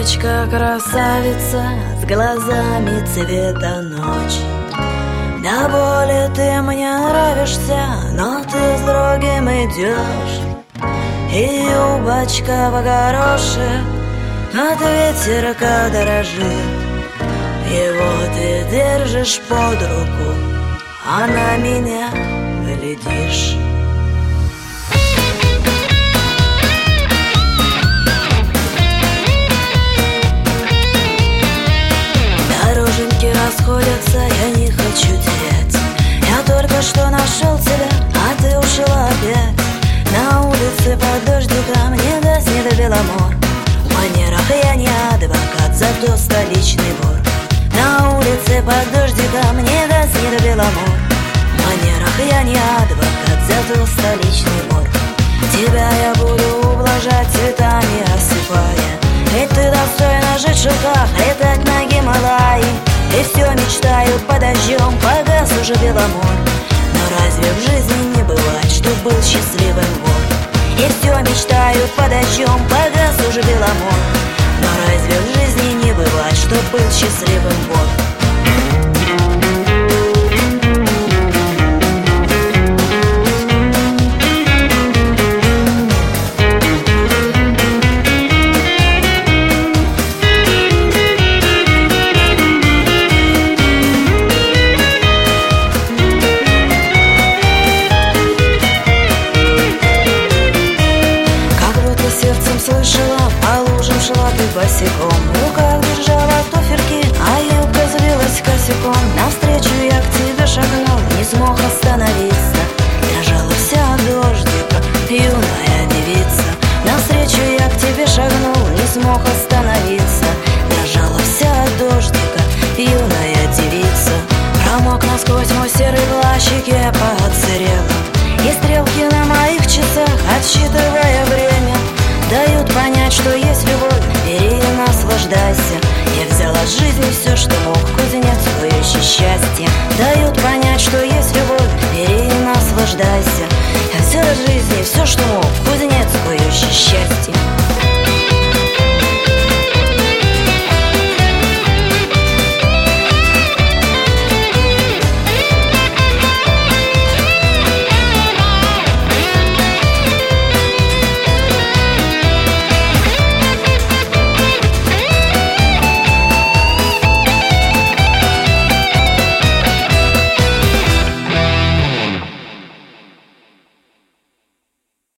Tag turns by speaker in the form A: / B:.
A: девочка-красавица с глазами цвета ночи. До боли ты мне нравишься, но ты с другим идешь. И юбочка в горошек от ветерка дрожит. Его ты держишь под руку, а на меня глядишь. Дороженьки расходятся, я не хочу терять. Я только что нашел тебя, а ты ушла опять. На улице под дождиком не даст не до Беломор. В манерах я не адвокат, зато столичный вор. На улице под дождиком не даст не до Беломор. В манерах я не адвокат, зато столичный вор. Тебя я буду ублажать, цветами осыпая. Ведь ты достойна жить в шелках, летать на Гималаи. И все мечтают под дождем, погас уже Беломор. Но разве в жизни не бывает, чтоб был счастливым вор? И все мечтают под дождем, погас уже Беломор. Но разве в жизни не бывает, чтоб был счастливым вор? Слышала, по лужам шла ты босиком. В руках держала туфельки, а юбка завилась косяком. Навстречу я к тебе шагнул, не смог остановиться. Дрожала вся от дождика, юная девица. Навстречу я к тебе шагнул, не смог остановиться.